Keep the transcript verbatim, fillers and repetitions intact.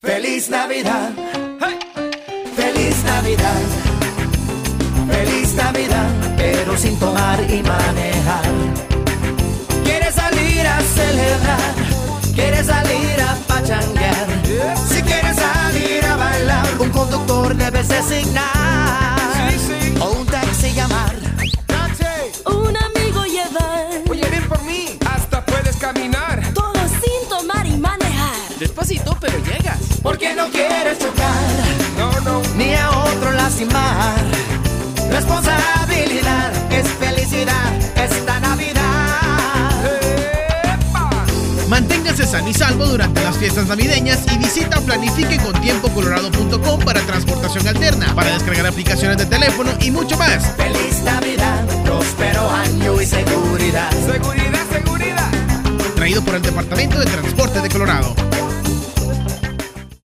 Feliz Navidad, hey. Feliz Navidad, feliz Navidad, pero sin tomar y manejar. ¿Quieres salir a celebrar? ¿Quieres salir a pachanguear? Si quieres salir a bailar, un conductor debes designar. Sí, sí. O un taxi llamar. Taxi. Un amigo llevar. Oye, ven por mí. Hasta puedes caminar. Todo sin tomar y manejar. Despacito, pero llegas. Porque no quieres chocar. No, no. Ni a otro lastimar. Responsabilidad es felicidad esta Navidad. Manténgase sano y salvo durante las fiestas navideñas y visita planifique con tiempo colorado punto com para transportación alterna, para descargar aplicaciones de teléfono y mucho más. Feliz Navidad, próspero año y seguridad. Seguridad, seguridad. Traído por el Departamento de Transporte de Colorado.